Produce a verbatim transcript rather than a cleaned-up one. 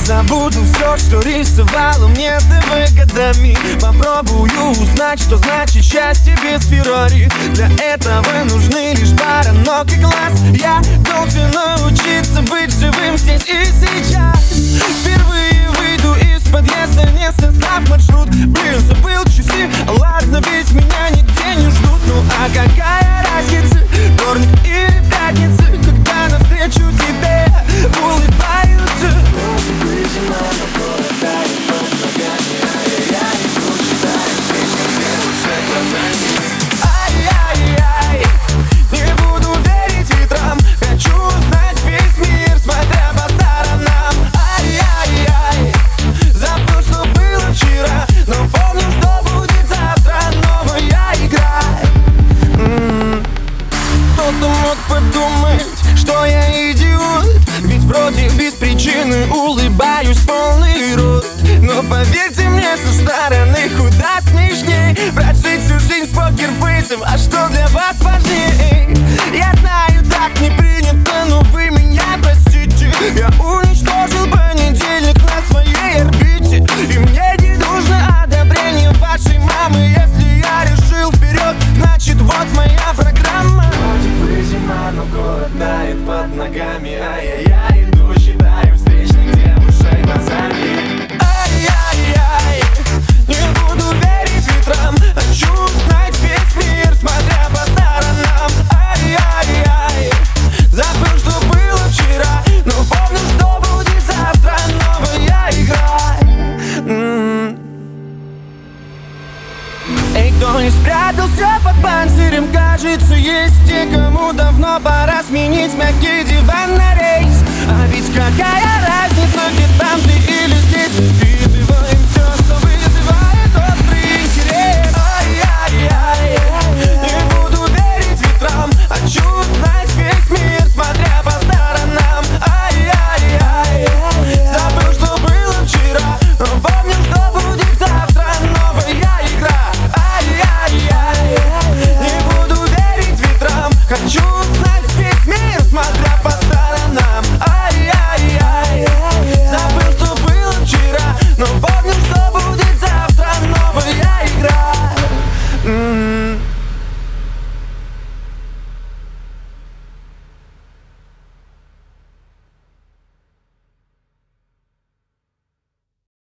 Забуду все, что рисовало мне ты годами. Попробую узнать, что значит счастье без Феррари. Для этого нужны лишь пара ног и глаз. Я должен научиться быть живым здесь и сейчас. Впервые выйду из подъезда, не создав маршрут. Блин, забыл часы, ладно, ведь меня нигде не ждут. Ну а какая разница, вторник или пятница, когда навстречу тебе улыбаются. Ай-яй-яй, не буду верить ветрам, хочу узнать весь мир, смотря по сторонам. Ай-яй-яй, забыл, что было вчера, но помню, что будет завтра, новая игра. М-м-м. Кто-то мог подумать, что я идиот, ведь вроде без причины улыбаюсь полный рот. Но поверьте мне, со стороны куда смешней прожить всю жизнь с покерфейсом, а что для вас важнее? Я знаю, так не принято, но вы меня простите. Я уничтожил понедельник на своей орбите, и мне не нужно одобрение вашей мамы. Если я решил вперед, значит вот моя программа. Вроде бы зима, но город тает под ногами. Ай-яй-яй, иду, считаю встречных девушек глазами. Ай-яй-яй, не буду верить ветрам, хочу узнать весь мир, смотря по сторонам. Ай-яй-яй, забыл, что было вчера, но помню, что будет завтра, новая игра. М-м-м. Эй, кто не спрятался под панцирем, кажется, есть те, кому давно пора сменить мягкий диван на рейс. А ведь какая